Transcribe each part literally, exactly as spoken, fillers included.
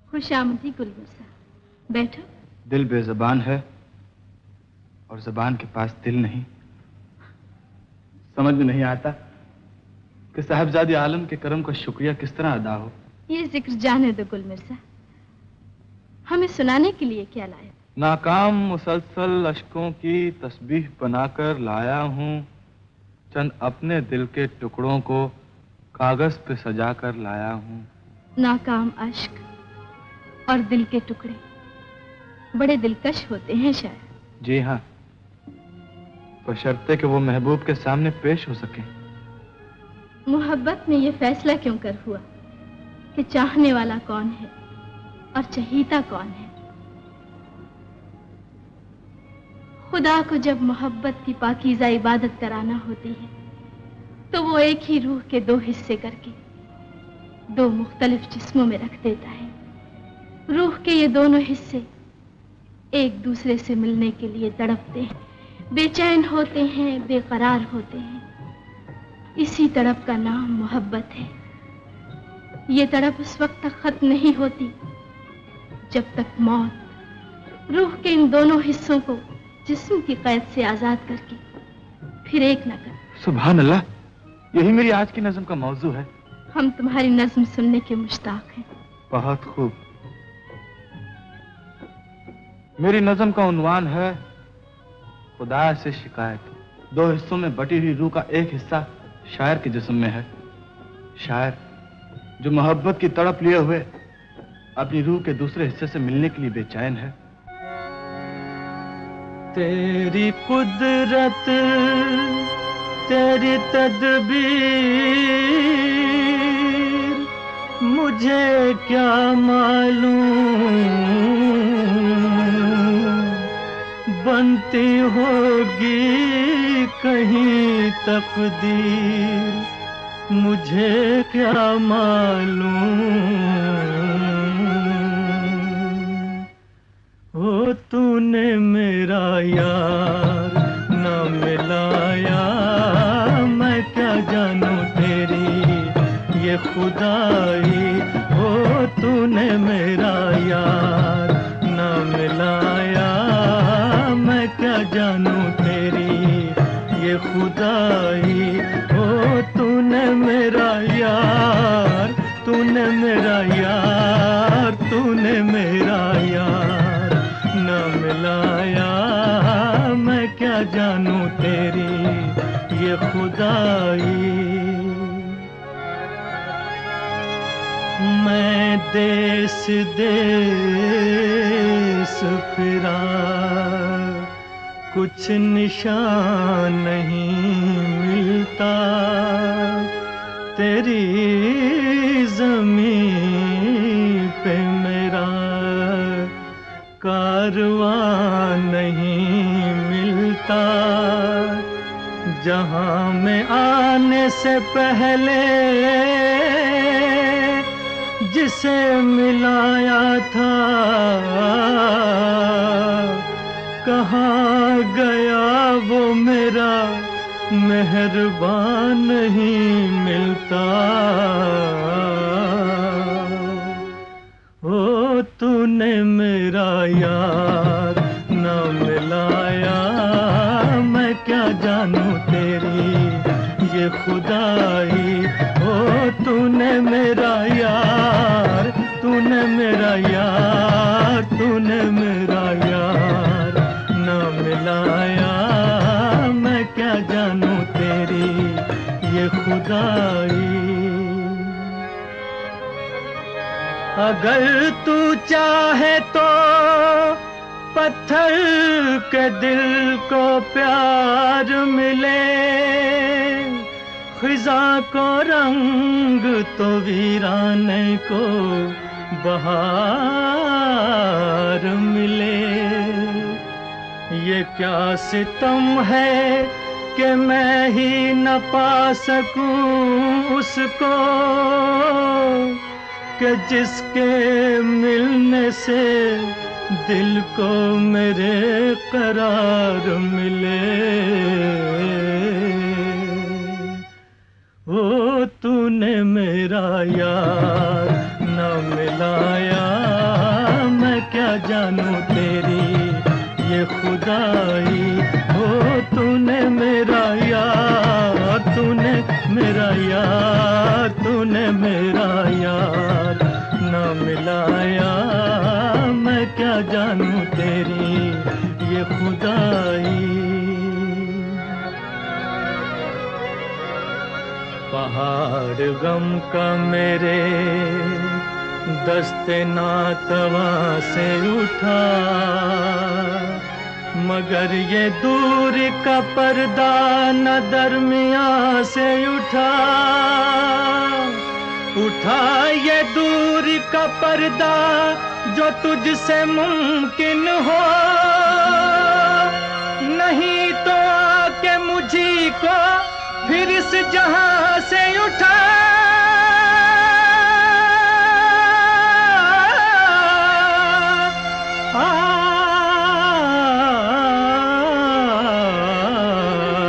खुशामदी गुल मिर्जा, बैठो। दिल बेज़बान है और ज़बान के पास दिल नहीं। समझ में नहीं आता कि साहिबजादे आलम के करम का शुक्रिया किस तरह अदा हो। ये जिक्र जाने दो गुल मिर्जा, हमें सुनाने के लिए क्या लाए? नाकाम मुसलसल अश्कों की तस्बीह बनाकर लाया हूँ, चंद अपने दिल के टुकड़ों को कागज पे सजा कर लाया हूँ। नाकाम अश्क और दिल के टुकड़े बड़े दिलकश होते हैं शायद। जी हाँ, बशर्ते कि वो महबूब के सामने पेश हो सके। मोहब्बत में ये फैसला क्यों कर हुआ कि चाहने वाला कौन है और चहीता कौन है? खुदा को जब मोहब्बत की पाकीज़ा इबादत कराना होती है तो वो एक ही रूह के दो हिस्से करके दो मुख्तलिफ जिस्मों में रख देता है। रूह के ये दोनों हिस्से एक दूसरे से मिलने के लिए तड़पते हैं, बेचैन होते हैं, बेकरार होते हैं। इसी तड़प का नाम मोहब्बत है। ये तड़प उस वक्त तक खत्म नहीं होती जब तक मौत रूह के इन दोनों हिस्सों को जिस्म की कैद से आजाद करके फिर एक न कर। सुभान अल्लाह, यही मेरी आज की नज़्म का मौजू है। हम तुम्हारी नज़्म सुनने के मुश्ताक हैं। बहुत खूब। मेरी नज़्म का उन्वान है खुदा से शिकायत। दो हिस्सों में बटी हुई रूह का एक हिस्सा शायर के जिस्म में है। शायर जो मोहब्बत की तड़प लिए हुए अपनी रूह के दूसरे हिस्से से मिलने के लिए बेचैन है। तेरी कुदरत तेरी तदबीर मुझे क्या मालूम, बनती होगी कहीं तकदीर मुझे क्या मालूम। ओ तूने मेरा यार न मिलाया, मैं क्या जानूं तेरी ये खुदाई। ओ तूने मेरा यार न मिलाया, मैं क्या जानूं तेरी ये खुदाई। ओ तूने मेरा यार, तूने मेरा यार, तूने मेरा यार न मिलाया, मैं क्या जानूं तेरी ये खुदाई। मैं देश देश फिरा, कुछ निशान नहीं मिलता, तेरी ज़मीं पे मेरा कारवां नहीं मिलता। जहां में आने से पहले जिसे मिलाया था, कहाँ गया वो मेरा मेहरबान नहीं मिलता। ओ तूने मेरा यार न मिलाया, मैं क्या जानूं तेरी ये खुदाई। ओ तूने मेरा यार, तूने मेरा यार, तूने मेरा यार न मिलाया, मैं क्या जानूं तेरी ये खुदाई। अगर तू चाहे तो पत्थर के दिल को प्यार मिले, खिज़ा को रंग तो वीराने को बहार मिले। ये क्या सितम है कि मैं ही न पा सकूं उसको, कि जिसके मिलने से दिल को मेरे करार मिले। ओ तूने मेरा यार न मिलाया, जानू तेरी ये खुदाई। हो तूने मेरा यार, तूने मेरा यार, तूने मेरा यार न मिलाया, मैं क्या जानू तेरी ये खुदाई। पहाड़ गम का मेरे दस्ते नातवा से उठा, मगर ये दूर का पर्दा न दरमियां से उठा। उठा ये दूर का पर्दा जो तुझसे मुमकिन हो, नहीं तो आके मुझी को फिर इस जहां से उठा।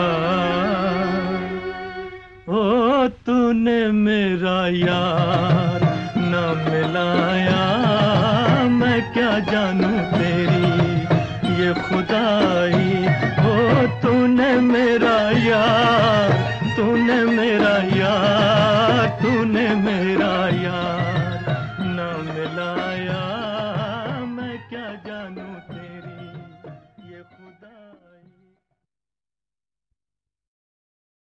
ओ तूने मेरा यार,